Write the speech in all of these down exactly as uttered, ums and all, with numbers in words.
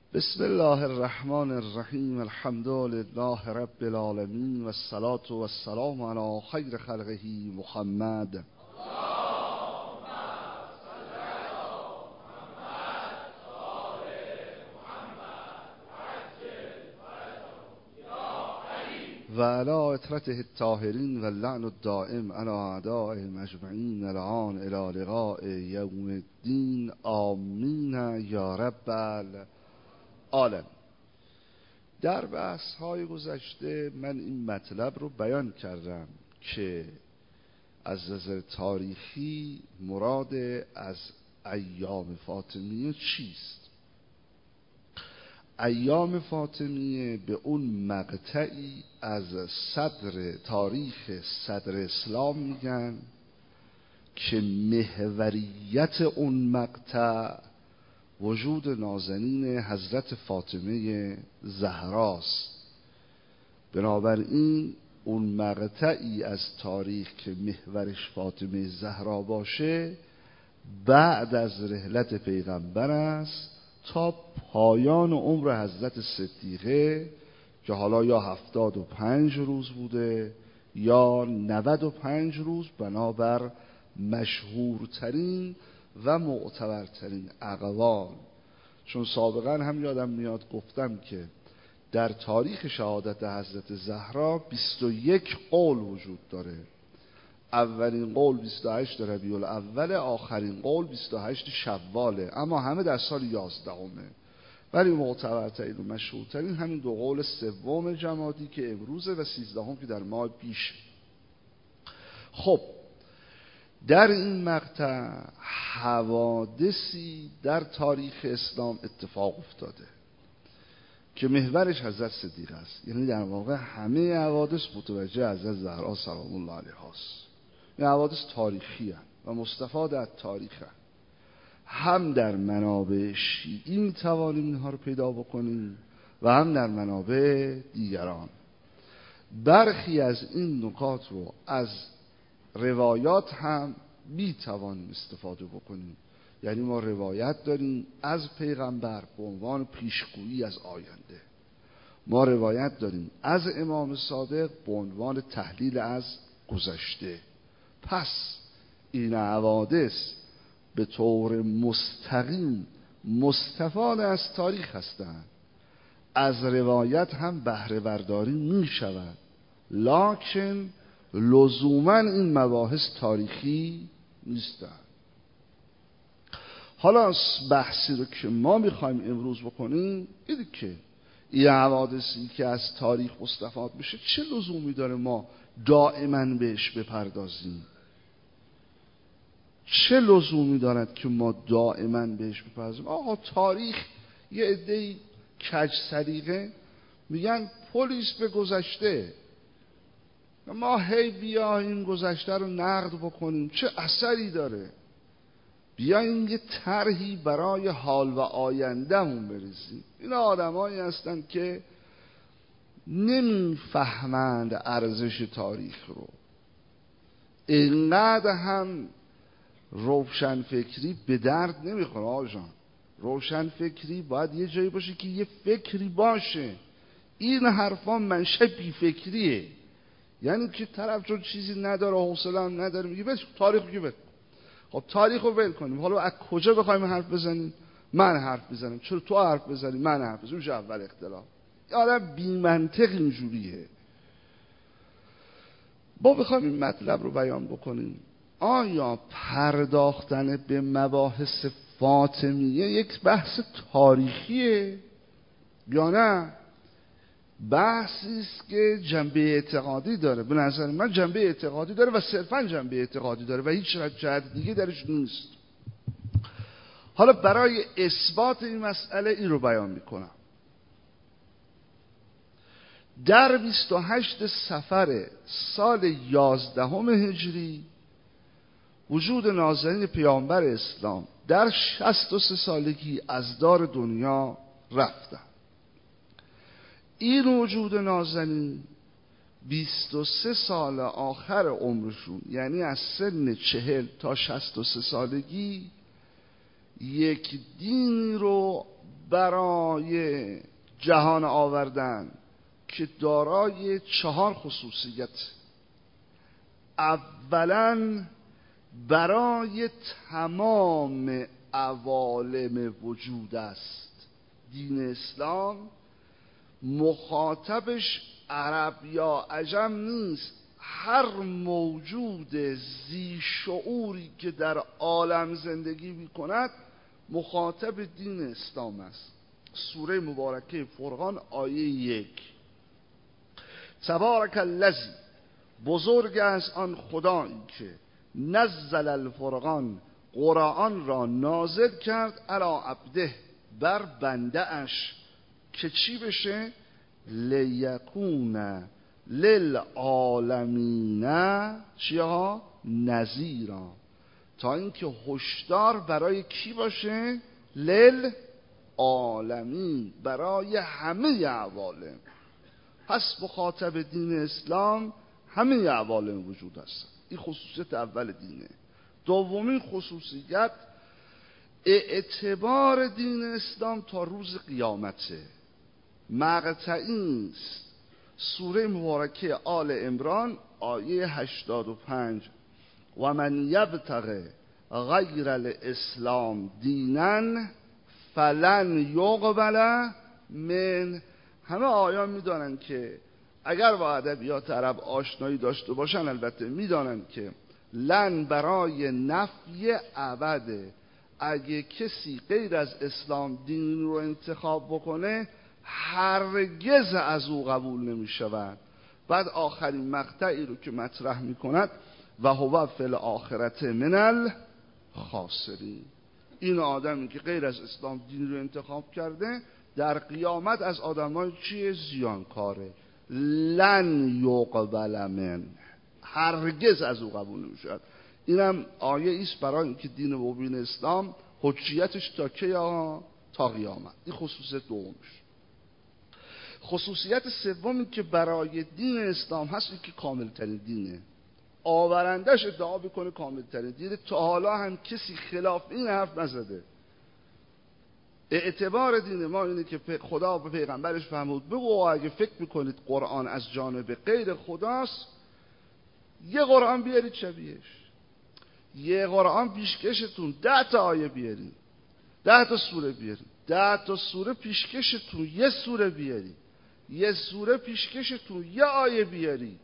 بسم الله الرحمن الرحیم. الحمد لله رب العالمین و الصلاة و السلام علی خیر خلقه محمد. و علی اطرته الطاهرین و اللعن الدائم علی اعدائهم اجمعین الان الی لقاء یوم الدین. آمین یا رب العالمین. در بحث های گذشته من این مطلب رو بیان کردم که از نظر تاریخی مراد از ایام فاطمیه چیست. ایام فاطمیه به اون مقطعی از صدر تاریخ صدر اسلام میگن که محوریت اون مقطع وجود نازنین حضرت فاطمه زهراست. بنابراین اون مقطعی از تاریخ که محورش فاطمه زهرا باشه بعد از رحلت پیغمبر است تا پایان عمر حضرت صدیقه که حالا یا هفتاد و پنج روز بوده یا نود و پنج روز، بنابر مشهورترین و معتبرترین اقوال. چون سابقا هم یادم میاد گفتم که در تاریخ شهادت حضرت زهرا بیست و یک قول وجود داره. اولین قول بیست و هشت ربیع الاول، آخرین قول بیست و هشت شواله، اما همه در سال یازدهمه. ولی معتبرترین و مشهورترین همین دو قول سوم جمادی که امروزه و سیزدهم که در ماه پیش. خب در این مقطع حوادثی در تاریخ اسلام اتفاق افتاده که محورش حضرت صدیقه است. یعنی در واقع همه حوادث متوجه حضرت زهرا سلام الله علیها است. این حوادث تاریخی هستند و مستفاد از تاریخ هستند. هم در منابع شیعی میتوانیم اینها رو پیدا بکنیم و هم در منابع دیگران. برخی از این نکات رو از روایات هم میتوانیم استفاده بکنیم. یعنی ما روایت داریم از پیغمبر به عنوان پیشگویی از آینده، ما روایت داریم از امام صادق به عنوان تحلیل از گذشته. پس این حوادث به طور مستقیم مستفاد از تاریخ هستند. از روایت هم بهره برداری می شود، لکن لزوما این مباحث تاریخی نیستند. حالا بحثی رو که ما میخوایم امروز بکنیم اینه که این حوادثی که از تاریخ مستفاد میشه چه لزومی داره ما دائما بهش بپردازیم؟ چه لزومی دارد که ما دائما بهش بپردازیم؟ آقا تاریخ یه عده‌ای کج سلیقه میگن پلیس به گذشته، ما هی بیاییم گذشته رو نقد بکنیم چه اثری داره؟ بیاییم یه طرحی برای حال و آیندهمون بریزیم. این آدمایی هستن که نمیفهمند ارزش تاریخ رو. اینقدر هم روشن فکری به درد نمیخوره. آقا جان، روشن فکری باید یه جایی باشه که یه فکری باشه. این حرفا منشأ بی فکریه. یعنی که طرف چون چیزی نداره، حوصله هم نداره، میگه بس تاریخ میگه بس. خب تاریخ رو ول کنیم. حالا از کجا بخوایم حرف بزنیم؟ من حرف بزنم. چرا تو حرف بزنی من حرف بزنم؟ میشه اول اختلاف. آدم بی منطق اینجوریه. با بخوایم این مطلب رو بیان بکنیم، آیا پرداختن به مباحث فاطمیه یک بحث تاریخیه یا نه بحثی است که جنبه اعتقادی داره؟ به نظر من جنبه اعتقادی داره و صرفا جنبه اعتقادی داره و هیچ جهت دیگه درش نیست. حالا برای اثبات این مسئله این رو بیان میکنم. در بیست و هشت صفر سال یازدهم هجری وجود نازنین پیامبر اسلام در شصت و سه سالگی از دار دنیا رفتن. این وجود نازنین بیست و سه سال آخر عمرشون، یعنی از سن چهل تا شصت و سه سالگی، یک دینی رو برای جهان آوردن که دارای چهار خصوصیت. اولا برای تمام عوالم وجود است. دین اسلام مخاطبش عرب یا عجم نیست، هر موجود ذی شعوری که در عالم زندگی می‌کند مخاطب دین اسلام است. سوره مبارکه فرقان آیه یک: تبارک الذی، بزرگ است آن خدایی که نزل الفرقان، قرآن را نازل کرد، علی عبده، بر بنده اش، که چی بشه؟ لیکون للعالمین چیها؟ نذیرا، تا اینکه هشدار برای کی باشه؟ للعالمین، برای همه عوالم. پس مخاطب دین اسلام همه عوالم وجود است. این خصوصیت اول دینه. دومین خصوصیت اعتبار دین اسلام تا روز قیامته. مقطعی است. سوره مبارکه آل عمران آیه هشتاد و پنج: و من یبتغی غیر الاسلام دینا فلن یقبل من. همه آیان میدانن که اگر با ادبیات عرب آشنایی داشته باشن البته میدانن که لن برای نفی ابده. اگه کسی غیر از اسلام دین رو انتخاب بکنه هرگز از او قبول نمی شود. بعد آخرین مقطعی رو که مطرح می کند: و هو فی الاخرة من الخاسرین. این آدمی که غیر از اسلام دین رو انتخاب کرده در قیامت از آدمای چیه؟ زیانکاره. لن یقبل من، هرگز از او قبول نمی شود. اینم آیه ایست برای اینکه دین مبین اسلام حجیتش تا کی؟ تا قیامت. این خصوصیت دومش. خصوصیت سومی که برای دین اسلام هست این که کامل ترین دینه. آورندش ادعا بکنه کامل ترین دینه. تا حالا هم کسی خلاف این حرف نزده. اعتبار دین ما اینه که خدا به پیغمبرش فرمود بگو اگه فکر میکنید قرآن از جانب غیر خداست یه قرآن بیارید شبیهش. یه قرآن پیشکشتون ده تا آیه بیارید، ده تا سوره بیارید، ده تا سوره پیشکشتون یه سوره بیارید، یه سوره پیشکشتون یه آیه بیارید.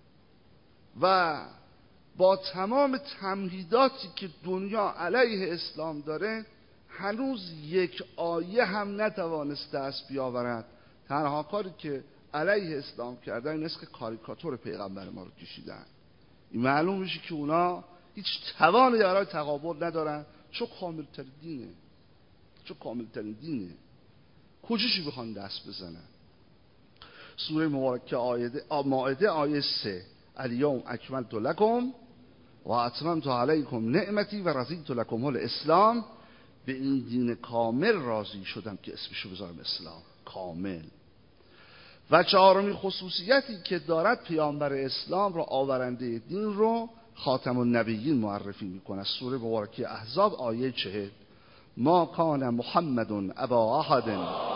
و با تمام تمهیداتی که دنیا علیه اسلام داره هنوز یک آیه هم نتوانست دست بیاورد. تنها کاری که علیه اسلام کردن این است که کاریکاتور پیغمبر ما رو کشیدن. این معلوم میشه که اونا هیچ توانی برای تقابل ندارن، چون کامل ترین دینه. چون کامل ترین دینه کجاشی بخوان دست بزنن؟ سوره مبارکه مائده آیه سه: الیوم اکملت لکم و اتممت علیکم نعمتی و رضیت لکم الاسلام. به این دین کامل راضی شدم که اسمشو بذارم اسلام کامل. و چهارمین خصوصیتی که دارد پیامبر اسلام را آورنده دین رو خاتم النبیین معرفی میکنه. سوره مبارکه احزاب آیه چهل: ما کان محمد ابا احد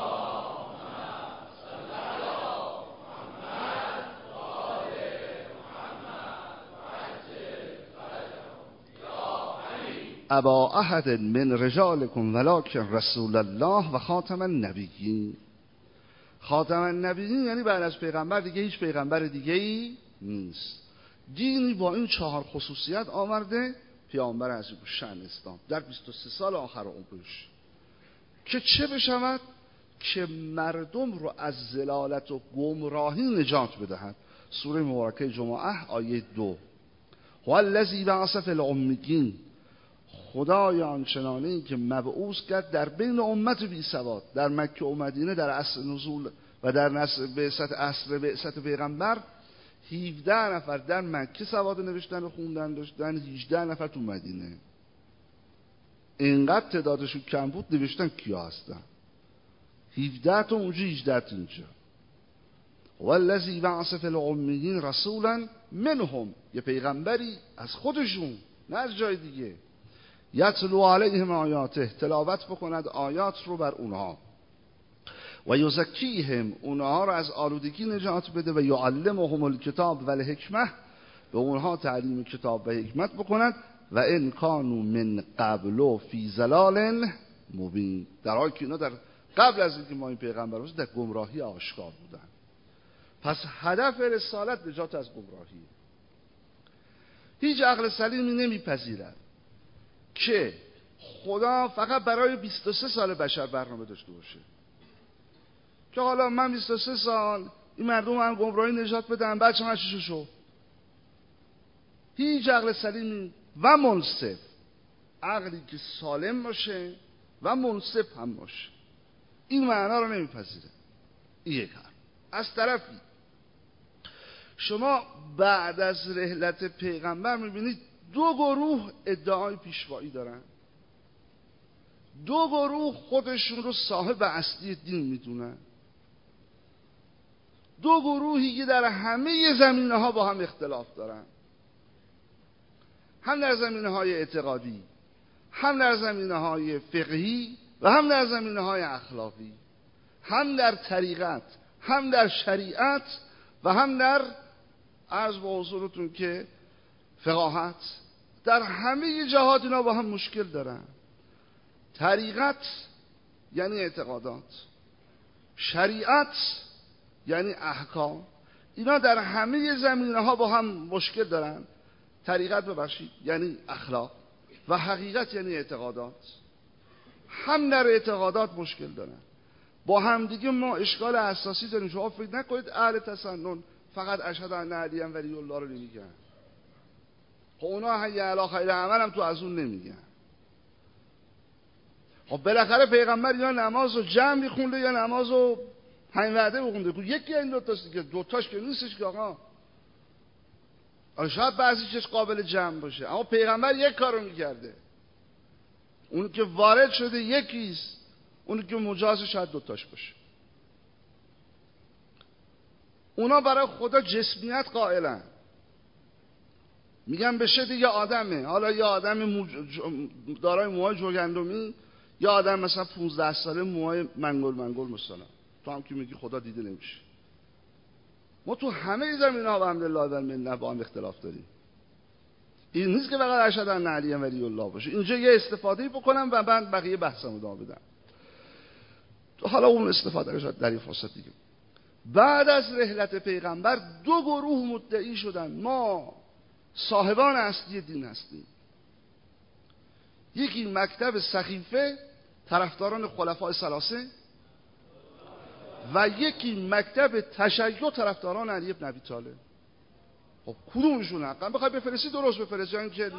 ابا احد من رجالکم ولکن رسول الله و خاتم النبیین. خاتم النبیین یعنی بعد از پیغمبر دیگه هیچ پیغمبر دیگه ای نیست. دینی با این چهار خصوصیت آورده پیامبر عظیم الشأن اسلام در بیست و سه سال آخر عمرش، که چه بشود؟ که مردم رو از ضلالت و گمراهی نجات بدهد. سوره مبارکه جمعه آیه دو: هو الذی بعث فی الامیین، خدای آنچنانی که مبعوث کرد در بین امت بی سواد در مکه و مدینه در عصر نزول و در نصر بعثت عصر بعثت پیغمبر هفده نفر در مکه سواد نوشتن و خوندن داشتن، هجده نفر تو مدینه. اینقدر تعدادشون کم بود نوشتن کیا هستن. هفده تا اونجا، هجده تا اینجا. والذی بعث فی الامیین رسولا منهم، یه پیغمبری از خودشون نه از جای دیگه، یتلو علیهم آیاته، تلاوت بکند آیات رو بر اونها، و یزکیهم، اونها رو از آلودگی نجات بده، و یعلمهم الکتاب و الحکمه، به اونها تعلیم کتاب و حکمت بکند، و ان کانوا من قبل فی ضلال مبین، در حالی که اینا در قبل از اینکه ما این پیغمبر باشیم در گمراهی آشکار بودن. پس هدف رسالت نجات از گمراهی. هیچ عقل سلیمی نمیپذیرد که خدا فقط برای بیست و سه سال بشر برنامه داشته باشه، که حالا من بیست و سه سال این مردم هم گمراهی نجات بدم، بچه من شو شو. هیچ عقل سلیمی و منصف، عقلی که سالم باشه و منصف هم باشه، این معنا رو نمیپذیره. این یک حرف. از طرفی شما بعد از رحلت پیغمبر میبینید دو گروه ادعای پیشوایی دارن، دو گروه خودشون رو صاحب اصلی دین میدونن، دو گروهی که در همه زمینه ها با هم اختلاف دارن، هم در زمینه های اعتقادی، هم در زمینه های فقهی و هم در زمینه های اخلاقی، هم در طریقت، هم در شریعت و هم در عرض به حضورتون که فقاهت. در همه جهات اینا با هم مشکل دارن. طریقت یعنی اعتقادات، شریعت یعنی احکام، اینا در همه زمینه ها با هم مشکل دارن. طریقت ببخشید یعنی اخلاق و حقیقت یعنی اعتقادات، هم در اعتقادات مشکل دارن. با هم دیگه ما اشکال اساسی داریم. شما فکر نکنید اهل تسنن فقط اشهد ان علی ولی الله رو نمیگن. خب اونا حی علی خیر عمل هم تو از اون نمیگن. خب بالاخره پیغمبر یا نماز رو جمع میخونده یا نماز رو پنج وعده بخونده. یکی این دوتاست دیگه، دوتاش که نیستش که آقا. شاید بعضی چیز قابل جمع باشه، اما پیغمبر یک کارو میکرده. اون که وارد شده یکیست، اون که مجاز شاید دوتاش باشه. اونا برای خدا جسمیت قائلن، میگن بشه دیگه آدمه. حالا یا آدم موج... دارای موهای جوگندمی، یا آدم مثلا پونزده ساله موهای منگل منگل مثلا. تو هم که میگی خدا دیده نمیشه. ما تو همه زمین ها و الحمدلله و المنه با هم اختلاف داریم. این نیست که فقط اشهد ان علی ولی الله باشه. اینجا یه استفاده بکنم و بعد بقیه بحثم ادامه بدم. حالا اون استفاده رو در این فرصت دیگه. بعد از رحلت پیغمبر دو گروه مدعی شدن ما صاحبان اصلی دین هستیم. یکی مکتب سخیفه، طرفداران خلفای ثلاثه، و یکی مکتب تشیع، طرفداران علی بن ابی طالب. خب کدومشون حقا بخوای بفرستی درست بفرستی، یعنی که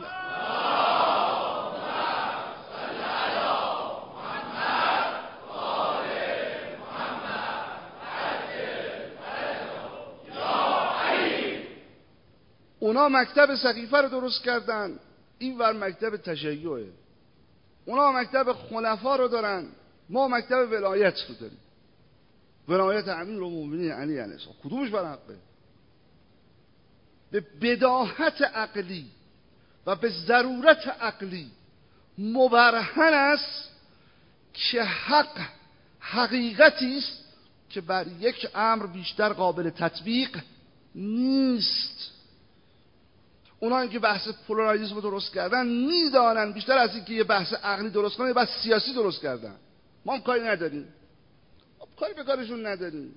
اونا مکتب سقیفه رو درست کردن، این ور مکتب تشیعه. اونا مکتب خلفا رو دارن، ما مکتب ولایت رو داریم، ولایت امیرالمومنین علی علیه السلام. کدومش بر حقه؟ به بداهت عقلی و به ضرورت عقلی مبرهن است که حق حقیقتی است که بر یک امر بیشتر قابل تطبیق نیست. اونایی که بحث پلورالیسم رو درست کردن میدانن بیشتر از این که یه بحث عقلی درست کنن، یه بحث سیاسی درست کردن. ما هم کاری نداریم، ما کاری به کارشون نداریم.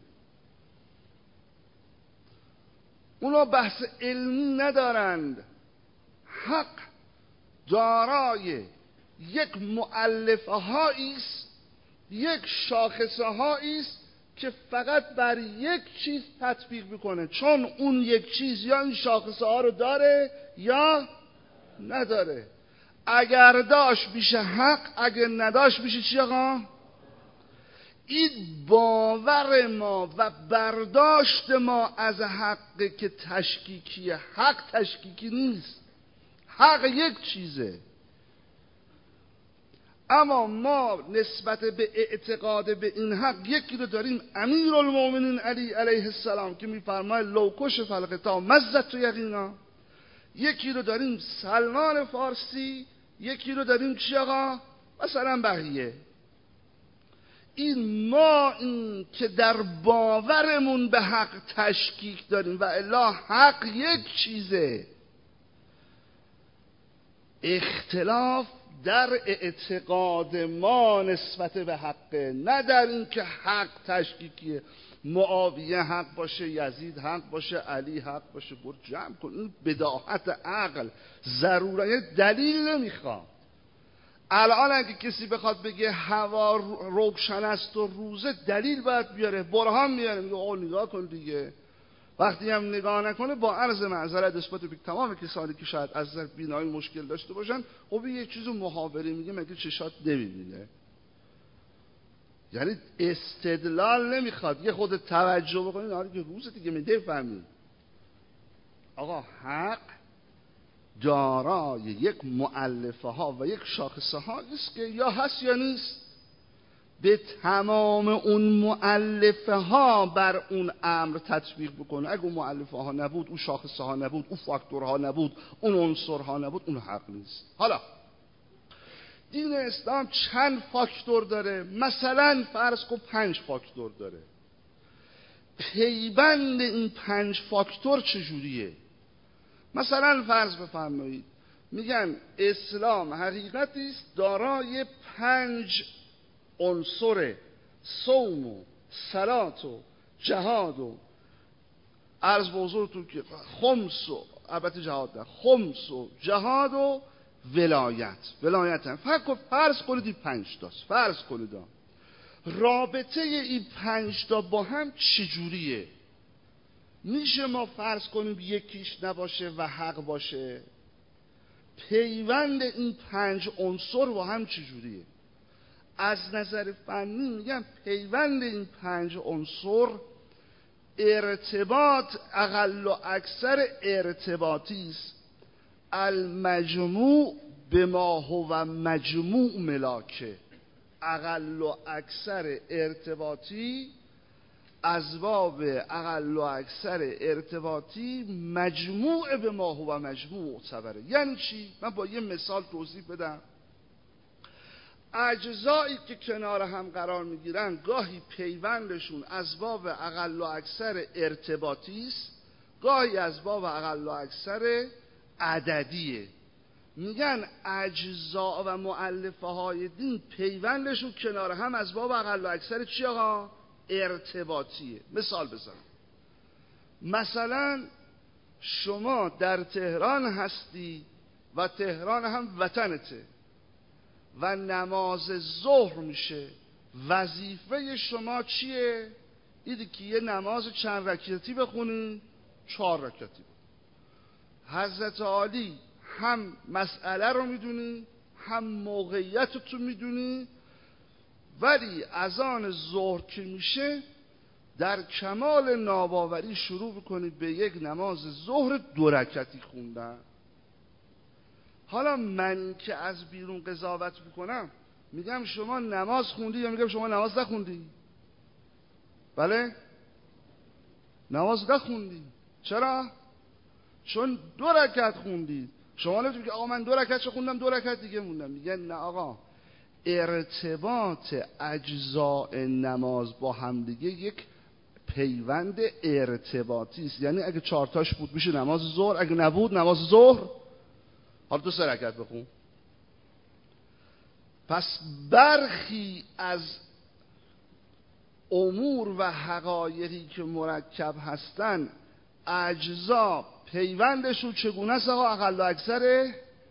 اونا بحث علمی ندارند. حق دارای یک مؤلفه هایی است، یک شاخصه هایی است که فقط بر یک چیز تطبیق میکنه، چون اون یک چیز یا این شاخصه ها رو داره یا نداره. اگر داشت میشه حق، اگر نداشت میشه چی آقا؟ این باور ما و برداشت ما از حق که تشکیکی. حق تشکیکی نیست، حق یک چیزه. اما ما نسبت به اعتقاد به این حق یکی رو داریم، امیرالمومنین علی علیه السلام که میفرماید لو کشف الغطا مزت و یقینا. یکی رو داریم سلمان فارسی یکی رو داریم چی آقا؟ مثلا بقیه. این ما این که در باورمون به حق تشکیک داریم و الا حق یک چیزه، اختلاف در اعتقاد ما نسبت به حقه، نه در این که حق تشکیکیه. معاویه حق باشه، یزید حق باشه، علی حق باشه. برو جمع کن. این بداهت عقل ضرورت دلیل نمیخواد. الان اگه کسی بخواد بگه هوا روشن است و روزه، دلیل باید بیاره، برهان میاره. میگه آقا نگاه کن دیگه. وقتی هم نگاه نکنه با عرض معذرت نسبت به تمام کسانی که شاید از نظر بینایی مشکل داشته باشن، خب یه چیزو محاوره میگه، مگه چشات نمیبینه؟ یعنی استدلال نمیخواد، یه خود توجه بکنید. آره که روزه دیگه میده فهمید. آقا حق دارای یک مؤلفه ها و یک شاخصه ها است که یا هست یا نیست. به تمام اون مؤلفه ها بر اون امر تطبیق بکنه. اگه اون مؤلفه ها نبود، اون شاخصه ها نبود، اون فاکتورها نبود، اون عنصر ها نبود، اون حق نیست. حالا دین اسلام چند فاکتور داره؟ مثلا فرض کن پنج فاکتور داره. پیوند این پنج فاکتور چجوریه؟ مثلا فرض بفرمایید میگن اسلام حقیقتی است دارای پنج عنصر: صوم و صلات و جهاد و عرض به حضورتون که خمس و البته جهاد نه، خمس و جهاد و ولایت. ولایت هم فرض کنید این پنج تاست. فرض کنید رابطه این پنج تا با هم چجوریه؟ میشه ما فرض کنیم یکیش نباشه و حق باشه؟ پیوند این پنج عنصر با هم چجوریه؟ از نظر فنی میگم پیوند این پنج عنصر ارتباط اقل و اکثر ارتباطی است. المجموع به ما هو مجموع ملاکه. اقل و اکثر ارتباطی اسباب اقل و اکثر ارتباطی مجموع به ما هو مجموع معتبره. یعنی چی؟ من با یه مثال توضیح بدم. اجزایی که کنار هم قرار میگیرن گاهی پیوندشون اسباب اقل و اکثر ارتباطی است، گاهی اسباب اقل و اکثر عددیه. میگن اجزا و مؤلفه های دین پیوندشون کنار هم اسباب اقل و اکثر چی آقا؟ ارتباطیه. مثال بزنم. مثلا شما در تهران هستی و تهران هم وطنته و نماز ظهر میشه. وظیفه شما چیه؟ ایدی که یه نماز چند رکعتی بخونی؟ چهار رکعتی. حضرت عالی هم مسئله رو میدونی، هم موقعیت رو تو میدونی، ولی اذان ظهر که میشه در کمال ناباوری شروع بکنی به یک نماز ظهر دو رکعتی خوندن. حالا من که از بیرون قضاوت میکنم میگم شما نماز خوندی یا میگم شما نماز نخوندی؟ بله؟ نماز نخوندی. چرا؟ چون دو رکعت خوندی. شما نمیتونی که آقا من دو رکعت خوندم دو رکعت دیگه موندم. میگن نه آقا، ارتباط اجزاء نماز با همدیگه یک پیوند ارتباطی است. یعنی اگه چهار تاش بود میشه نماز ظهر، اگه نبود نماز ظهر. حالا تو سه رکعت بخون. پس برخی از امور و حقایقی که مرکب هستن اجزا پیوندشون چگونه است آقا؟ اقل و اکثر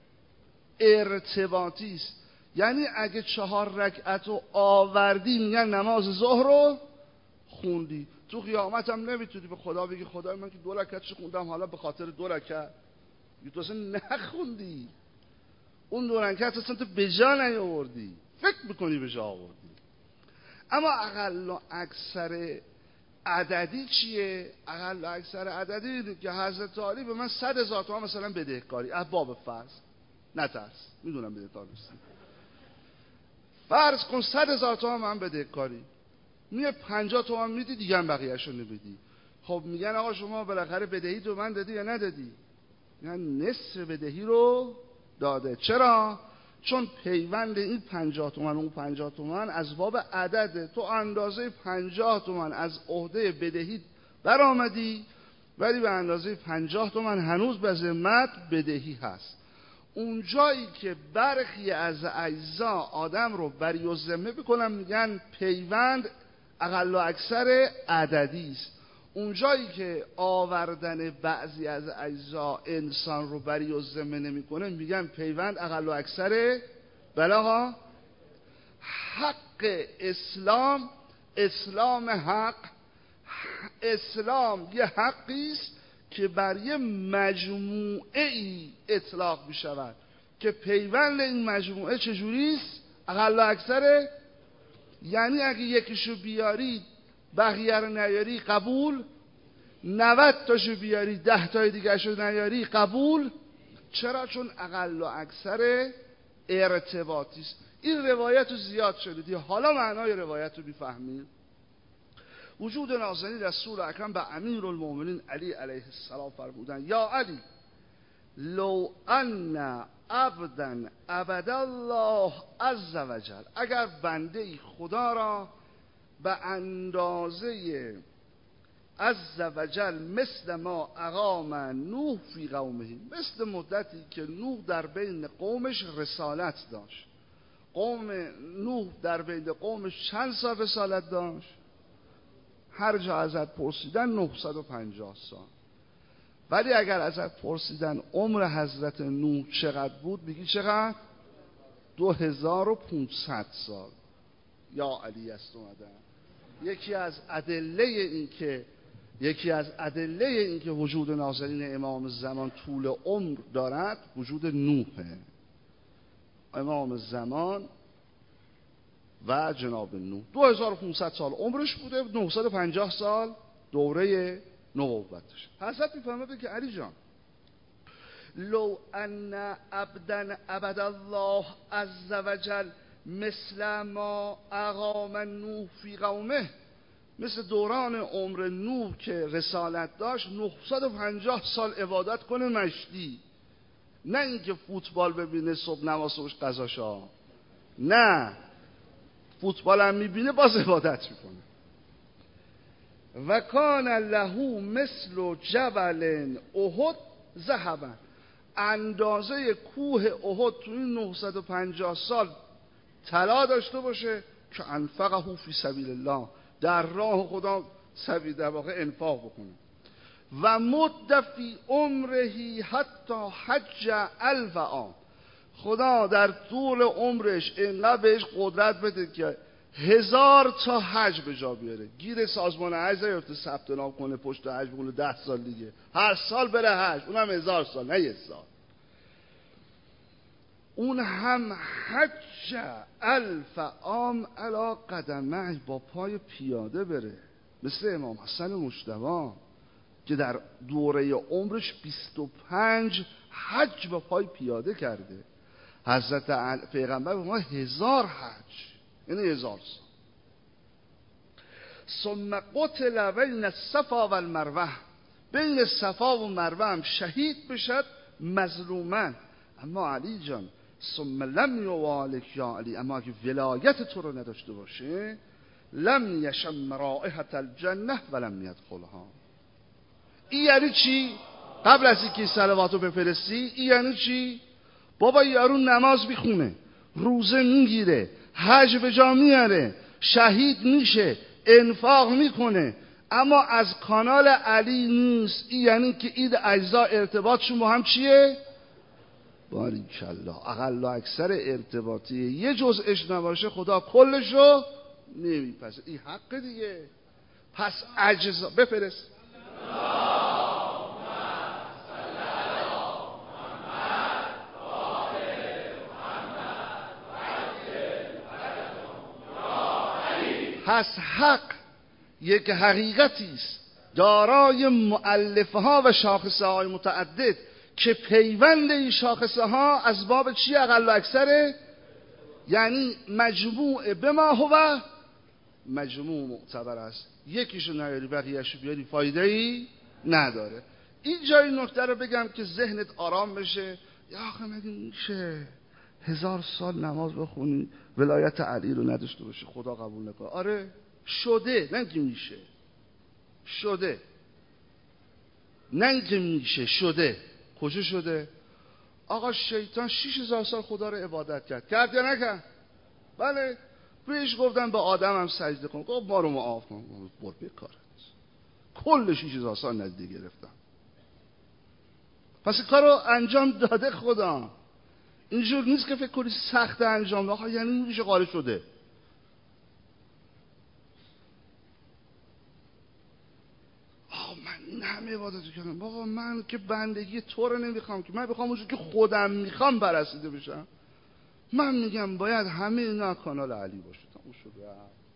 ارتباطی است. یعنی اگه چهار رکعت رو آوردی میگن نماز ظهر رو خوندی. تو قیامت هم نمیتونی به خدا بگی خدای من که دو رکعتش خوندم حالا به خاطر دو رکعت. تو اصلا نخوندی، اون دو رکعت اصلا تو به جا نیاوردی، فکر میکنی به جا آوردی. اما اقل و اکثر عددی چیه؟ اقل و اکثر عددی اینه که حضرت عالی به من صد هزار تومان مثلا بدهکاری از باب فرض، نترس میدونم بدهکار نیستی، فرض کن صد هزار تومان من بدهکاری، میه پنجاه تومان میدی دیگه هم بقیه‌شو نمیدی. خب میگن آقا شما بالاخره بدهی تو من دادی یا ندادی؟ میگن نصف بدهی رو داده. چرا؟ چون پیوند این پنجاه تومن اون پنجاه تومن از باب عدده، تو اندازه پنجاه تومن از عهده بدهی برآمدی ولی به اندازه پنجاه تومن هنوز به ذمت بدهی هست. اون جایی که برخی از اجزا آدم رو بری و ذمه بکنن میگن پیوند اقل و اکثر عددی است. اون جایی که آوردن بعضی از اجزا انسان رو بری و ذمه نمیکنه میگن پیوند اقل و اکثر بلاها. حق اسلام، اسلام حق، اسلام یه حقی است که بر یه مجموعه ای اطلاق می شود که پیوند این مجموعه چجوری است؟ اقل و اکثر. یعنی اگه یکیشو بیاری بقیه رو نیاری قبول، نود تاشو بیاری ده تای دیگه شو نیاری قبول. چرا؟ چون اقل و اکثر ارتباطی است. این روایت رو زیاد شده، حالا معنای روایت رو میفهمید. وجود نازنین رسول اکرم به امیر المؤمنین علی علیه السلام فرمودن یا علی لو ان عبدا عبد الله عز وجل، اگر بنده خدا را به اندازه عز وجل مثل ما اقام نوح فی قومه، مثل مدتی که نوح در بین قومش رسالت داشت. قوم نوح در بین قومش چند سال رسالت داشت؟ هر جا ازت پرسیدن نهصد و پنجاه سال. ولی اگر ازت پرسیدن عمر حضرت نوح چقدر بود، میگی چقدر؟ دو هزار و پونصد سال. یا علی است اومدن. یکی از ادله این که یکی از ادله این که وجود نازنین امام زمان طول عمر دارد وجود نوحه. امام زمان و جناب نوح دو هزار و پونصد سال عمرش بوده، نهصد و پنجاه سال دوره نبوتش. حضرت میفرماید که علی جان لو ان عبدا عبد الله عز وجل مثل ما اقام نوح فی قومه، مثل دوران عمر نوح که رسالت داشت نهصد و پنجاه سال عبادت کنه مشتی، نه اینکه فوتبال ببینه صبح نماز صبحش قضاشا، نه فوتبال هم میبینه باز عبادت میکنه. و کان له مثل جبل احد ذهبا، اندازه کوه احد تو این نهصد و پنجاه سال طلا داشته باشه که انفقه فی سبیل الله، در راه خدا سبیل در واقع انفاق بکنه. و مد فی عمرهی حتی حج الف عام، خدا در طول عمرش اینقدر بهش قدرت بده که هزار تا حج به جا بیاره. گیر سازمان حج نیفته ثبت نام کنه پشت حج بگونه ده سال دیگه، هر سال بره حج، اونم هزار سال نه یک سال. اون هم حج الف عام علی قدمه، با پای پیاده بره، مثل امام حسن مجتبی که در دوره عمرش بیست و پنج حج با پای پیاده کرده. حضرت پیغمبر ما هزار حج، یعنی هزار سال. ثم قتل بین الصفا و المروه، بین صفا و مروه هم شهید بشد مظلوما. اما علی جان ثم لم یوالک یا علی، اما اگه ولایت تو رو نداشته باشه لم یشم رائحة الجنه ولم یدخلها. این یعنی چی؟ قبل از اینکه صلواتو بفرستی این یعنی چی؟ بابا یارو نماز میخونه، روزه میگیره، حج به جا میاره، شهید میشه، انفاق میکنه، اما از کانال علی نیست. این یعنی که این اجزا ارتباطشون با هم چیه؟ باریکالله اقل و اکثر ارتباطیه. یه جزءش نباشه خدا کلشو نمیپسه. این حق دیگه. پس اجزا بفرست. پس حق یک حقیقتی است دارای مؤلفه ها و شاخصه های متعدد که پیوند این شاخصه ها از باب چی اقل و اکثره؟ یعنی مجموع به ما هو مجموع معتبر است. یکیشو نیاری بقیهشو بیاری فایده ای نداره. این جای نکته رو بگم که ذهنت آرام بشه. یا آخه مگه میشه هزار سال نماز بخونی ولایت علی رو نداشته باشی خدا قبول نکنه. آره شده، نه که میشه، شده، نه که میشه، شده. کجا شده؟ آقا شیطان شش هزار سال خدا رو عبادت کرد، کرد یا نکرد؟ بله. بهش گفتن به آدم هم سجده کن، گفت ما رو معاف کن، بر بکارت. کل شش هزار سال نزدیک گرفتم. پس کار رو انجام داده خدا. اینجور نیست که فکر کنی سخت انجام. آقا یعنی میشه قاره شده. آقا من این همه عبادت کردم، بابا من که بندگی تو رو نمیخوام، که من بخوام اونجور که خودم میخوام پرستیده بشم. من میگم باید همه اینا کانال علی باشه. اون شده.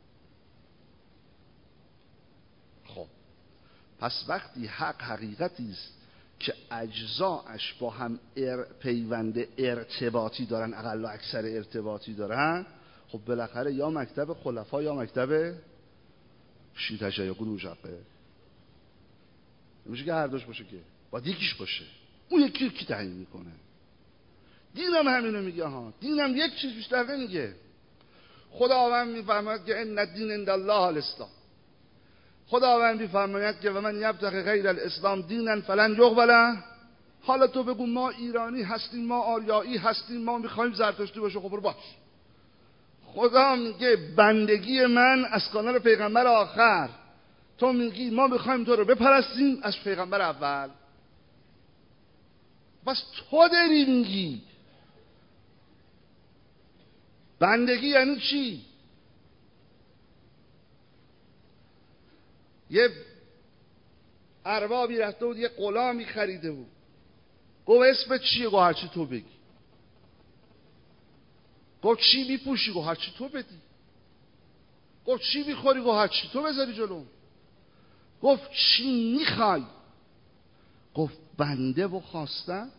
خب پس وقتی حق حقیقتی است که اجزاش با هم ار پیوند ارتباطی دارن، اقل و اکثر ارتباطی دارن، خب بالاخره یا مکتب خلفا یا مکتب شیعه تشیع نوشقه. نمیشه که هر دوش باشه، که باید یکیش باشه. اون یکی کی تعیین میکنه؟ دینم همینو میگه ها. دینم یک چیز بیشتر نمیگه. خداوند میفرماید که ان الدین عند الله الاسلام. خداوند میفرماید که و من یبتغی غیر الاسلام دینا فلن یقبل. حالا تو بگو ما ایرانی هستیم، ما آریایی هستیم، ما میخوایم زرتشتی باشه، خب باش. خدا میگه بندگی من از کانال پیغمبر آخر، تو میگی ما میخوایم تو رو بپرستیم از پیغمبر اول. بس تو داری میگی بندگی یعنی چی؟ یه اربابی رفته بود یه غلامی خریده بود، گفت اسمت چیه؟ گفت هرچی تو بگی. گفت چی میپوشی؟ گفت هرچی تو بدی. گفت چی میخوری؟ گفت هرچی تو بذاری جلوم. گفت چی میخوای؟ گفت بنده و خواستم.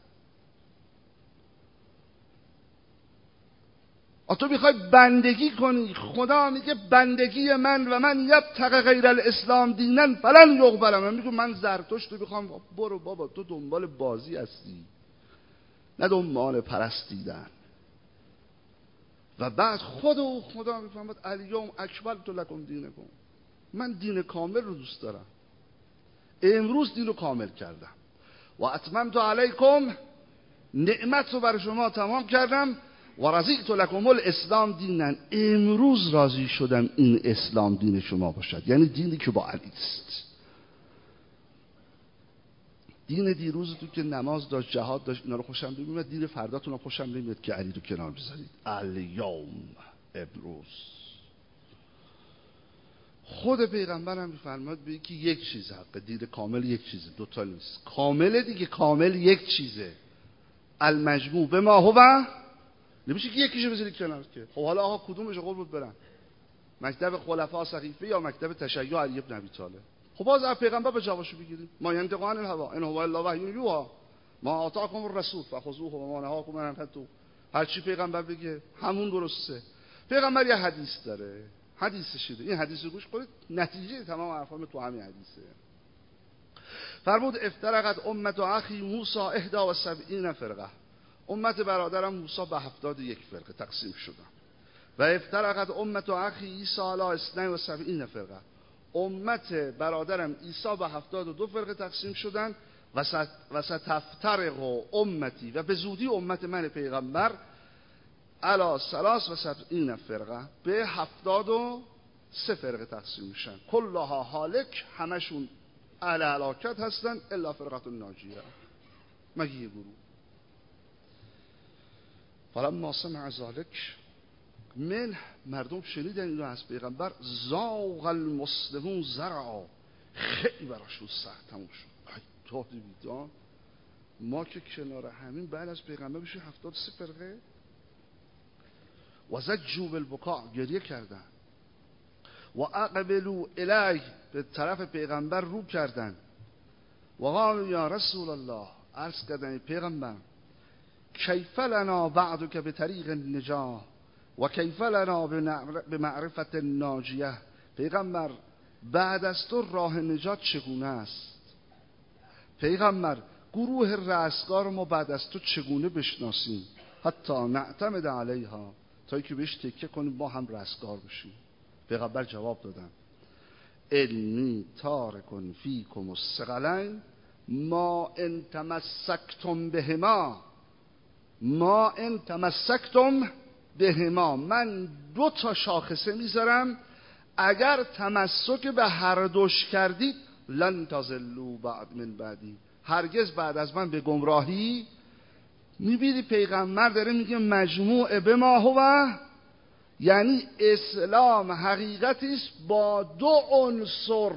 تو میخوای بندگی کنی، خدا میگه بندگی من و من یبتغی غیر الاسلام دینا فلن یقبل. من میگم من زرتشت رو میخوام. برو بابا، تو دنبال بازی هستی، نه دنبال پرستیدن. و بعد خود و خدا میفهمد الیوم اکملت لکم دینکم. من دین کامل رو دوست دارم، امروز دین رو کامل کردم. و اتممت علیکم، نعمت رو بر شما تمام کردم. و رضیت لکم الاسلام دینا، امروز راضی شدم این اسلام دین شما باشد. یعنی دینی که با علی است. دین دیروز تو که نماز داشت، جهاد داشت، اینا رو خوشم نمیاد. دین فرداتون رو خوشم نمیاد که علی رو کنار بذارید. الیوم، امروز. خود پیغمبر هم میفرماد به که یک چیز حقه، دین کامل یک چیزه، دوتا نیست. کامله دیگه، کامل یک چیزه. المجموع به ما هو، نمیشه که یکیشو بذاری کنار که. خب حالا آقا کدومش قربت برن؟ مکتب خلفا سقیفه یا مکتب تشیع علی بن ابی طالب؟ خب باز از پیغمبر به جوابشو بگیریم. ما ینطق عن الهوا ان هو الا وحی یوحی ما آتاکم الرسول فخذوه و ما نهاکم عنه فانتهوا. هر چی پیغمبر بگه همون درسته. پیغمبر یه حدیث داره، حدیثش شده، این حدیث رو گوش کنید، نتیجه تمام حرفام تو همین حدیثه. فرمود افترقت امت اخی موسی احدى و سبعین فرقه. امت برادرم موسی به هفتاد و یک فرقه تقسیم شدن. و افترقت امت اخی عیسی علی اثنین و سبعین فرقه. امت برادرم عیسی به هفتاد و دو فرقه تقسیم شدن. و ستفترق امتی، و به زودی امت من پیغمبر علی ثلاث و سبعین فرقه، به هفتاد و سه فرقه تقسیم میشن. کلها هالک، همشون اهل هلاکت هستن، الا فرقه الناجیه، مگه یه گروه. فلما سمع ذلک، من مردم شنیدن اینو از پیغمبر، زاغ المسلمون زرعا، خیلی براشون سخت تموم شد. ای داد بیدان، ما که کنار همین بعد از پیغمبر بشه هفتاد سه فرقه. و زجوا بالبکاء، گریه کردن. و اقبلوا الیه، به طرف پیغمبر رو کردن. و قالوا یا رسول الله، عرض کردن پیغمبر کیف لنا بعدک به طریق النجاه و کیف لنا به معرفت الناجیه. پیغمبر بعد از تو راه نجات چگونه است؟ پیغمبر گروه رستگار ما بعد از تو چگونه بشناسیم؟ حتی نعتمد علیها، تا که بهش تکیه کنیم با هم رستگار بشیم. پیغمبر جواب دادن انی تارکن فیکم الثقلین ما ان تمسکتم بهما، ما ان تمسکتم بهما، من دو تا شاخصه میذارم اگر تمسک به هر دوش کردید لن تضلوا بعد من بعدی، هرگز بعد از من به گمراهی. میبینی پیغمبر داره میگه مجموع به ما هو، یعنی اسلام حقیقتی است با دو عنصر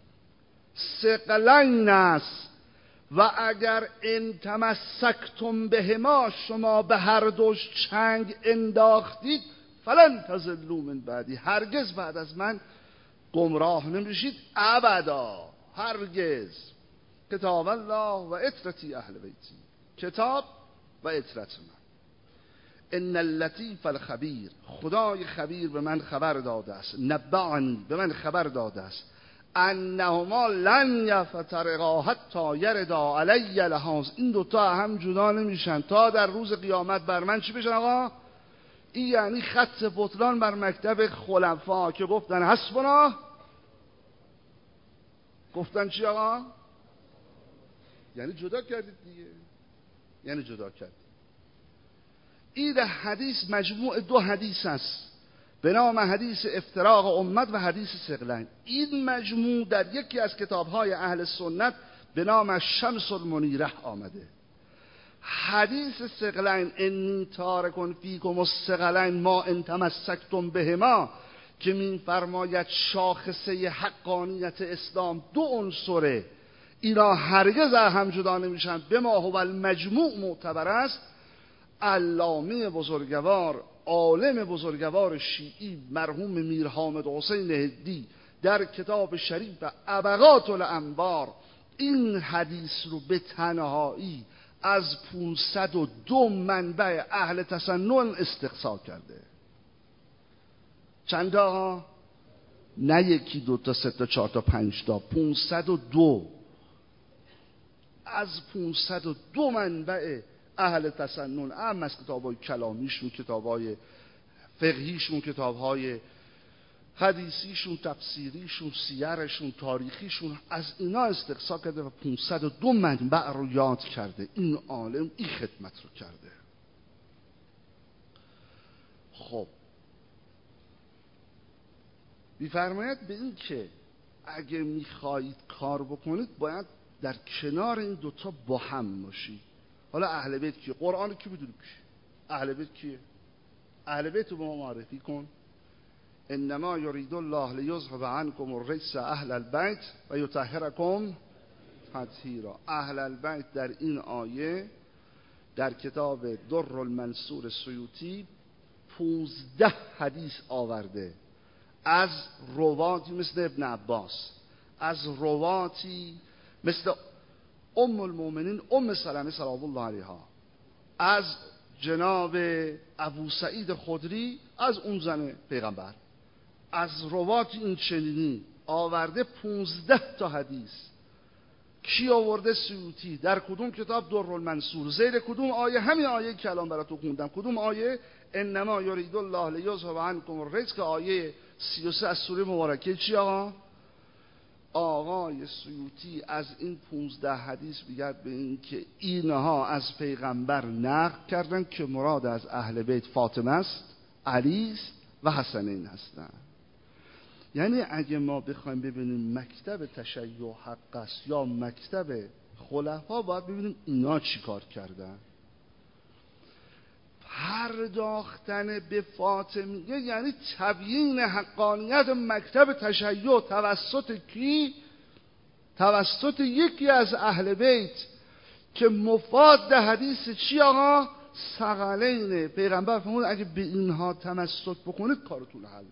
ثقلین است و اگر ان تمسکتم بهما، شما به هر دوش چنگ انداختید فلن تضلوا من بعدی، هرگز بعد از من گمراه نمیشید ابدا، هرگز. کتاب الله و اطرتی اهل بیتی، کتاب و اطرت من. ان اللطیف الخبیر، خدای خبیر به من خبر داده است، نبعنی، به من خبر داده است، انهما لن یفترقا حتی یردا علی لحاظ، این دوتا هم جدا نمیشن تا در روز قیامت بر من چی بشن آقا؟ این یعنی خط بطلان بر مکتب خلفا که گفتن حسبنا، گفتن چی آقا؟ یعنی جدا کردید دیگه، یعنی جدا کردید. این حدیث مجموع دو حدیث است به نام حدیث افتراق امت و حدیث ثقلین. این مجموع در یکی از کتاب‌های اهل سنت به نام شمس المنیره آمده. حدیث ثقلین انی تارکن فیکم الثقلین ما ان تمسکتم بهما، که می‌فرماید شاخصه حقانیت اسلام دو عنصره، اینا هرگز هم جدا نمیشن، به ما هو المجموع معتبر است. علامه بزرگوار، عالم بزرگوار شیعی مرحوم میر حامد حسین هدی در کتاب شریف ابقات الانوار این حدیث رو به تنهایی از پانصد و دو منبع اهل تسنن استقصا کرده. چند تا؟ نه یکی دو تا سه تا چهار تا پنج تا، پانصد و دو. از پانصد و دو منبع اهل تسنن، هم از کتاب‌های کلامیشون، کتاب‌های فقهیشون، کتاب‌های حدیثیشون، تفسیریشون، سیرشون، تاریخیشون، از اینا استقصا کرده و پانصد و دو منبع رو یاد کرده. این عالم این خدمت رو کرده. خب می‌فرماید به این که اگه می‌خواهید کار بکنید باید در کنار این دوتا با هم باشید. حالا اهل بیت کیه؟ قرآن کی بدونی کیه؟ اهل بیت کیه؟ اهل بیت رو به ما معرفی کن. انما یرید الله لیذهب عنکم الرجس اهل البیت و یطهرکم تطهیرا. اهل البیت در این آیه در کتاب در المنصور سیوطی پونزده حدیث آورده از رواتی مثل ابن عباس، از رواتی مثل ام المؤمنین ام سلمه سلام الله علیها، از جناب ابو سعید خدری، از اون زن پیغمبر، از روات این چنینی آورده پونزده تا حدیث. کی آورده؟ سیوطی. در کدوم کتاب؟ در المنصور. زیر کدوم آیه؟ همین آیه که الان براتون خوندم. کدوم آیه؟ انما یرید الله لیذهب عنکم الرجس، که آیه سی و سه از سوره مبارکه چی آقا؟ آقای سیوطی از این پونزده حدیث میگه به این که اینها از پیغمبر نقل کردن که مراد از اهل بیت فاطمه است، علی است و حسنین هستند. یعنی اگه ما بخوایم ببینیم مکتب تشیع حق است یا مکتب خلفا، باید ببینیم اینا چی کار کردن. پرداختن به فاطمیه یعنی تبیین حقانیت مکتب تشیع توسط کی؟ توسط یکی از اهل بیت که مفاد حدیث چی آقا؟ ثقلین. پیغمبر فرمود اگه به اینها تمسک بکنید کارتون حله.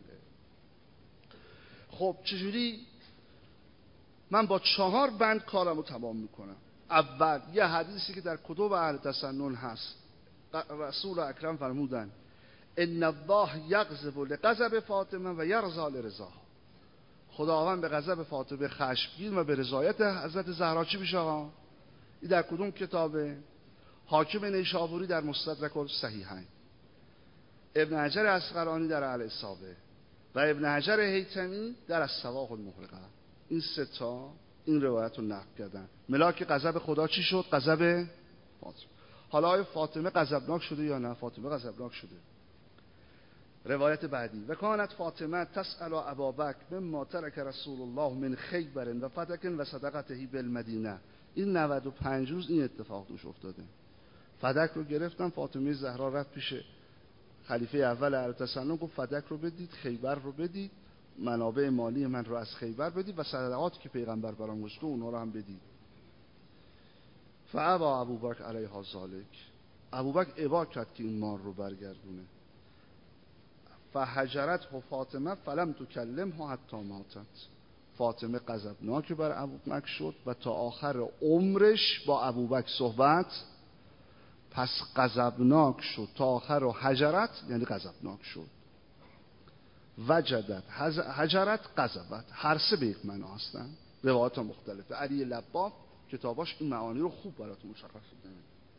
خب چجوری؟ من با چهار بند کارم رو تمام میکنم. اول یه حدیثی که در کتب اهل تسنن هست، رسول اکرم فرمودن ان الله یغضب لغضب فاطمه و یرضا لرضاها. خداوند به غضب فاطمه خشمگین و به رضایت حضرت زهرا چی میشه آقا؟ این در کدوم کتابه؟ حاکم نیشابوری در مستدرک الصحیحین، ابن حجر عسقلانی در الاصابه و ابن حجر هیثمی در الصواعق المحرقه، این سه تا این روایت رو نقل کردن. ملاک غضب خدا چی شد؟ غضب فاطمه. حالا آیا فاطمه غضبناک شده یا نه؟ فاطمه غضبناک شده. روایت بعدی: و کانت فاطمه تسأل ابابکر مما ترک رسول الله من خیبر و فتک و صدقته بالمدینه. این نود و پنج روز این اتفاق توش افتاده. فدک رو گرفتن، فاطمه زهرا رفت پیش خلیفه اول اهل تسنن، گفت فدک رو بدید، خیبر رو بدید، منابع مالی من رو از خیبر بدید و صدقاتی که پیغمبر برام گذاشته اونها رو هم بدید. فابا ابوبکر علیها ذالک، ابوبکر ابا کرد که این مال رو برگردونه. فحجرت و فاطمه فلم تکلمها حتی ماتت. فاطمه غضبناک بر ابوبکر شد و تا آخر عمرش با ابوبکر صحبت، پس غضبناک شد تا آخر و حجرت یعنی غضبناک شد. وجدت حجرت غضبت، هر سه به یک معنا هستن، روایات مختلفه. علی لباب کتاباش این معانی رو خوب براتون مشخص می‌کنه.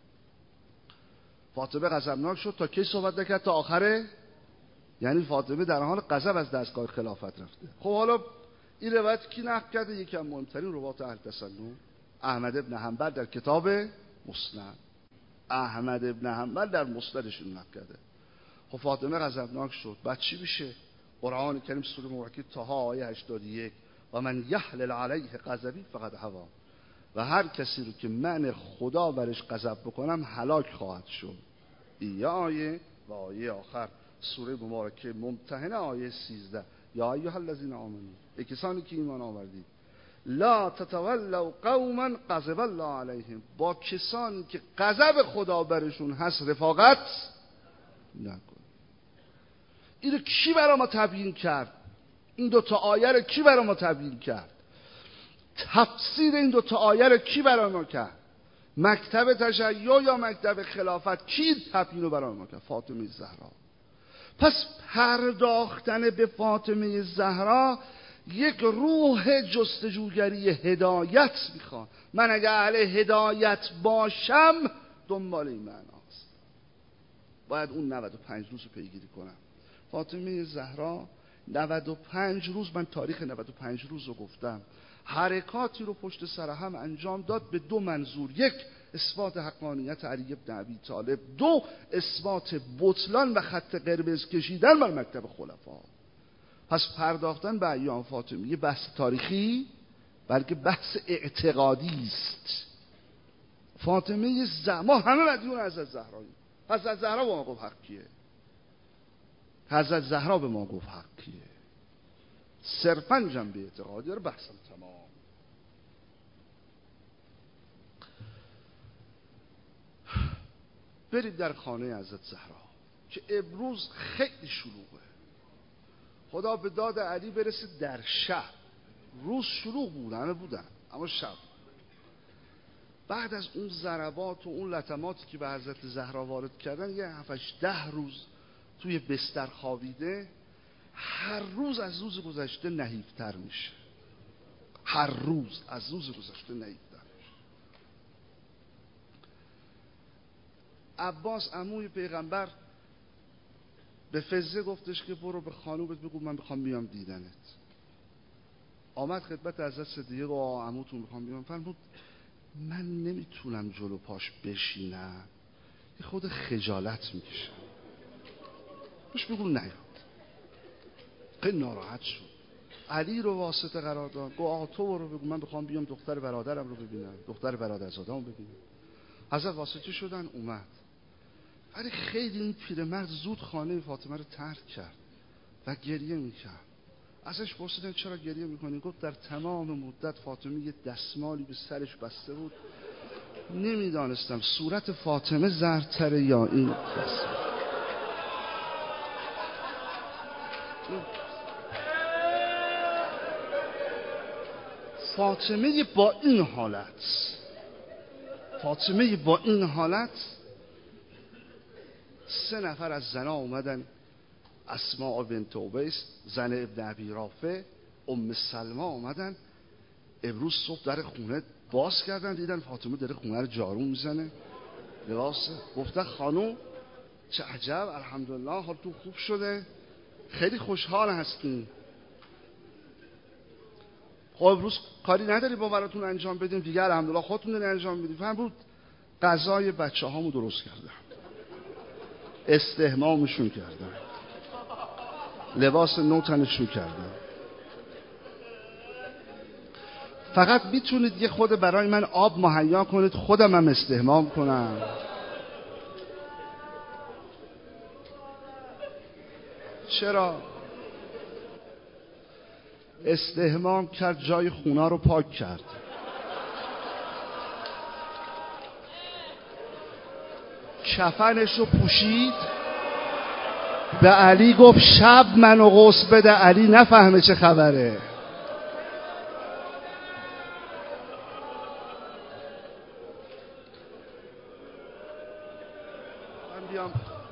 فاطمه غضبناک شد تا کی صحبت نکرد؟ تا آخره، یعنی فاطمه در حال غضب از دستگاه خلافت رفته. خب حالا این روایت کی نقل کرده؟ یکی از مهمترین روایات اهل تسنن، احمد ابن حنبل در کتاب مسند. احمد ابن حنبل در مسندش این نقل کرده. خب فاطمه غضبناک شد، بعد چی بشه؟ قرآن کریم سوره مبارکه طه آیه هشتاد و یک: و من یحلل علیه غضبی فقد هوی، و هر کسی رو که من خدا برش غضب بکنم هلاک خواهد شد. این آیه و آیه آخر سوره مبارکه ممتحنه آیه سیزده: یا ایها الذین آمنوا، ای کسانی که ایمان آوردید، لا تتولوا قوما غضب الله علیهم، با کسانی که غضب خدا برشون هست رفاقت نکن. اینو کی برای ما تبیین کرد؟ این دو تا آیه رو کی برای ما تبیین کرد؟ تفسیر این دو تا آیه رو کی برای ما کرد؟ مکتب تشیع یا مکتب خلافت کی تبیین رو برای ما کرد؟ فاطمه زهرا. پس پرداختن به فاطمه زهرا یک روح جستجوگری هدایت میخواد. من اگه اهل هدایت باشم دنبال این معناست، باید اون نود و پنج روز رو پیگیری کنم. فاطمه زهرا نود و پنج روز، من تاریخ نود و پنج روز رو گفتم، حرکاتی رو پشت سر هم انجام داد به دو منظور: یک، اثبات حقانیت علی بن ابی طالب، دو، اثبات بطلان و خط قرمز کشیدن بر مکتب خلفا. پس پرداختن به ایام فاطمی یه بحث تاریخی بلکه بحث اعتقادی است. فاطمه زهرا، ما همه مدیون حضرت زهراییم. حضرت زهرا به ما گفت حق کیه؟ حضرت زهرا به ما گفت حق کیه؟ صرفاً جنبه اعتقادی رو بحثم تمام. برید در خانه حضرت زهرا که امروز خیلی شلوغه. خدا به داد علی برسید در شب، روز شلوغ بود، همه بودن، اما شب بعد از اون ضربات و اون لطماتی که به حضرت زهرا وارد کردن، یه هفتش ده روز توی بستر خوابیده، هر روز از روز گذشته نحیفتر میشه. هر روز از روز گذشته نحیفتر میشه. عباس عموی پیغمبر به فزه گفتش که برو به خانومت بگو من میخوام بیام دیدنت. آمد خدمت حضرت صدیقه و عموتون میخوام بیام. فرمود من نمیتونم جلو پاش بشینم، یه خود خجالت میکشم. بهش بگو نیاد. خیلی ناراحت شد. علی رو واسطه قرار داد، گو آقا تو برو بگو من بخوام بیام دختر برادرم رو ببینم، دختر برادرزاده‌مو ببینم. حضرت واسطه شدن، اومد. ولی خیلی این پیرمرد زود خانه فاطمه رو ترک کرد و گریه میکرد. ازش پرسیدن چرا گریه میکنی؟ گفت در تمام مدت فاطمه یه دستمالی به سرش بسته بود، نمیدانستم صورت فاطمه زردتره یا این دستمال. فاطمه با این حالت فاطمه با این حالت سه نفر از زنها اومدن، اسماء بنت عبیس، زن ابن ابی رافع، ام سلمہ اومدن. امروز صبح در خونه باز کردن، دیدن فاطمه داره خونه رو جارو میزنه. لباس. گفتن خانوم چه عجب، الحمدلله حال تو خوب شده، خیلی خوشحال هستیم. خب امروز کاری نداری با براتون انجام بدیم دیگه؟ الحمدلله خودتون دارین انجام میدید. فهم بود غذای بچه هامو درست کردم، استحمامشون کردم، لباس نو تنشون کردم. فقط میتونید یه خود برای من آب مهیا کنید، خودم هم استحمام کنم. چرا؟ استحمام کرد، جای خونا رو پاک کرد. کفنش رو پوشید، به علی گفت شب منو غسل بده. علی نفهمه چه خبره. من بیام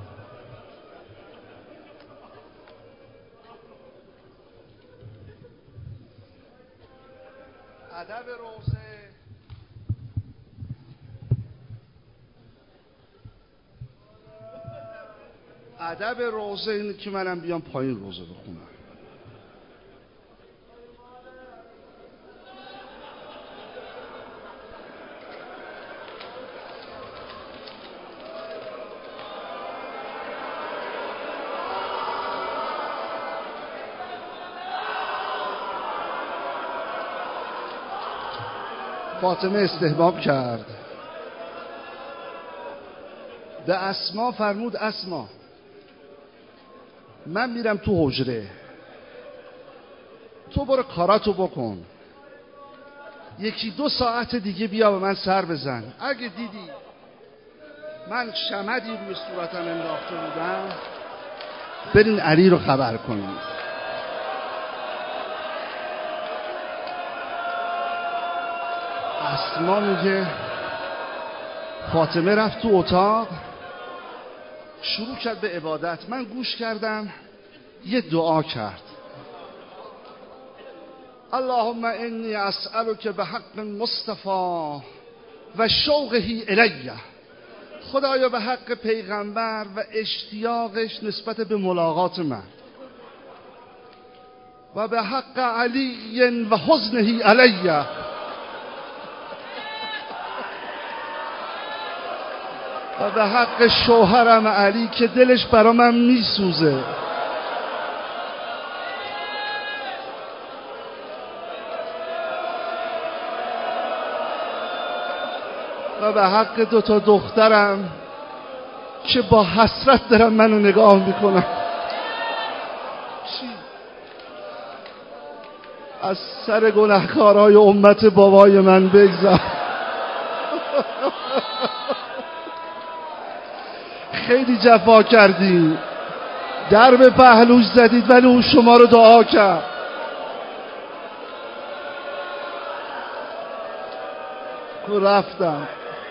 ادب روزه. ادب روزه اینه که منم بیام پایین روزه بخونم. فاطمه استحباب کرد، به اسما فرمود اسما من میرم تو حجره، تو برو کاراتو بکن، یکی دو ساعت دیگه بیا به من سر بزن. اگه دیدی من شمدی روی صورتم انداخته بودم برین علی رو خبر کنید. اسما میگه فاطمه رفت تو اتاق شروع کرد به عبادت. من گوش کردم، یه دعا کرد، اللهم انی اسألک بحق مصطفی و شوقه الیه. خدایا به حق پیغمبر و اشتیاقش نسبت به ملاقات من، و به حق علی و حزنه علیه، و به حق شوهرم علی که دلش برا من میسوزه، و به حق دوتا دخترم که با حسرت دارن منو نگاه میکنن. از سر گناهکارهای امت بابای من بگذر. خیلی جفا کردید، در به پهلوش زدید ولی اون شما رو دعا کرد. رفتم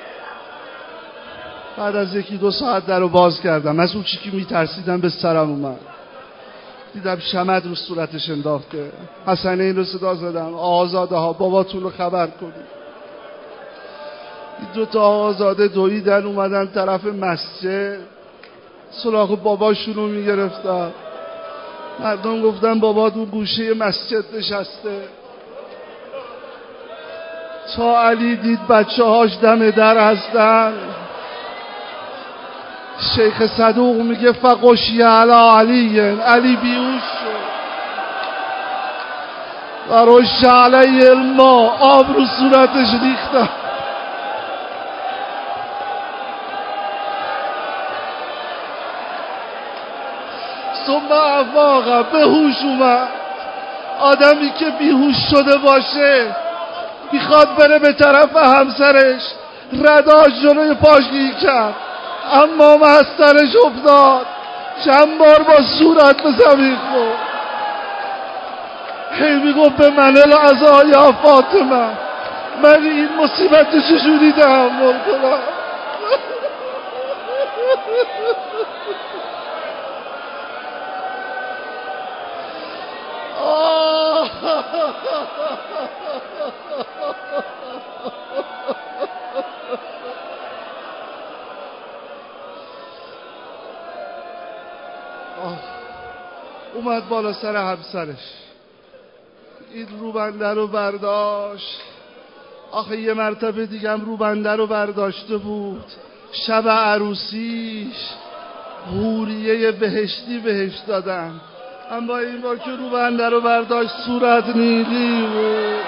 بعد از یکی دو ساعت در رو باز کردم، از اون چی که میترسیدم به سرم اومد. دیدم شمد رو صورتش انداخته. حسنین رو صدا زدم، آزاده ها باباتون رو خبر کنید. دو تا آزاده دویدن اومدن طرف مسجد، سراغ باباشون رو میگرفتن. مردم گفتن بابا تو گوشه مسجد نشسته. تا علی دید بچه هاش دم در هستن، شیخ صدوق میگه فقشی علی علی، علی بیهوش شد و رش علی الماء، آب رو صورتش ریختن. ثم افاق، به هوش اومد. آدمی که بیهوش شده باشه میخواد بره به طرف همسرش، رداش جلوی پاشگیری کرد، اما مسترش افتاد، چند بار با صورت به زمین خورد. هی میگفت به من العزا یا فاطمه، من این مصیبت چجوری تحمل کنم؟ اومد بالا سر همسرش، این روبنده رو برداشت. آخه یه مرتبه دیگم روبنده رو برداشته بود، شب عروسیش حوریه بهشتی بهش دادن، اما این بار که روبنده رو برداشت صورت نیلی بود.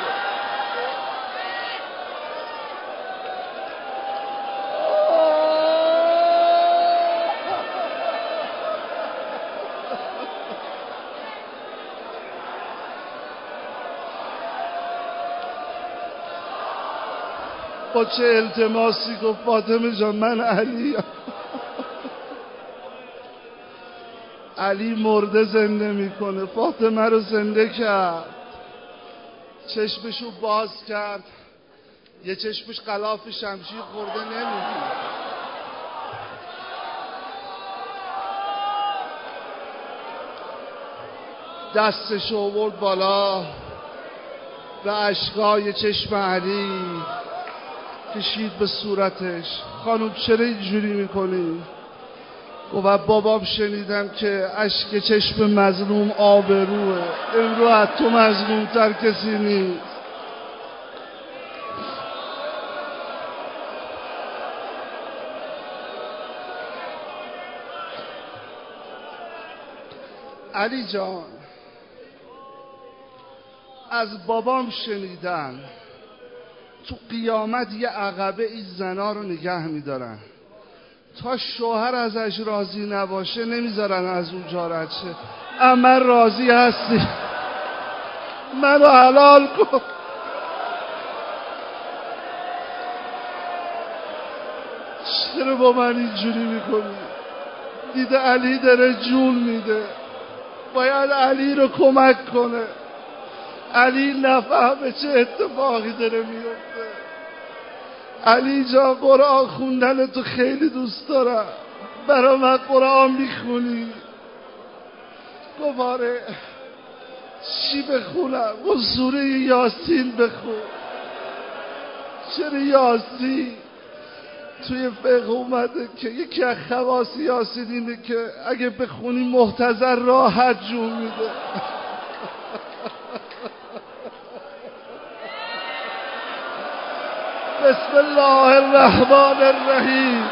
با چه التماسی گفت فاطمه جان من علی علی مرده زنده میکنه. فاطمه رو زنده کرد، چشمشو باز کرد، یه چشمش غلاف شمشیر خورده نمیدید. دستشو آورد بالا و اشکای چشم علی کشید به صورتش. خانم چرا اینجوری میکنی؟ گفت بابام شنیدم که اشک چشم مظلوم آبروه، امروز از تو مظلوم تر کسی نیست. علی جان از بابام شنیدم تو قیامت یه عقبه این زنا رو نگه میدارن، تا شوهر ازش راضی نباشه نمیذارن از اونجا رد شه. اما راضی هستی منو حلال کن. چرا با من اینجوری میکنی؟ دیده علی داره جون میده، باید علی رو کمک کنه. علی نفهمه چه اتفاقی داره میفته. علی جان قرآن خوندن تو خیلی دوست دارم، برا من قرآن میخونی؟ گفت آره. چی بخونم؟ گفت سوره یاسین بخون. چرا یاسین؟ توی فقه اومده که یکی از خواص یاسین اینه که اگه بخونی محتضر راحت جون میده. بسم الله الرحمن الرحیم.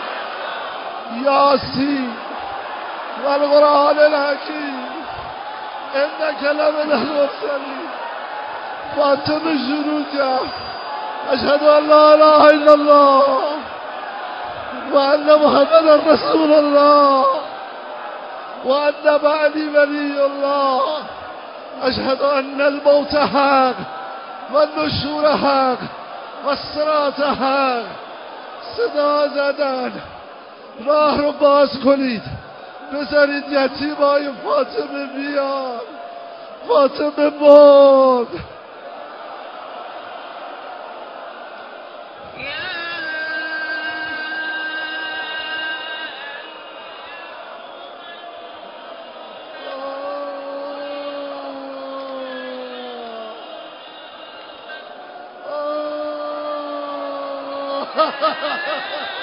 یاسین و القرآن الحکیم انک لمن المرسلین. فاطمه شروع کرد اشهد ان لا اله الا الله و ان محمد رسول الله و ان بعدی ولی الله. اشهد ان الموت حق و النشور حق و الصراط حق. صدا زدن راه رو باز کنید، بذارید یتیمای فاطمه بیاد. فاطمه مرد. Ha ha ha ha!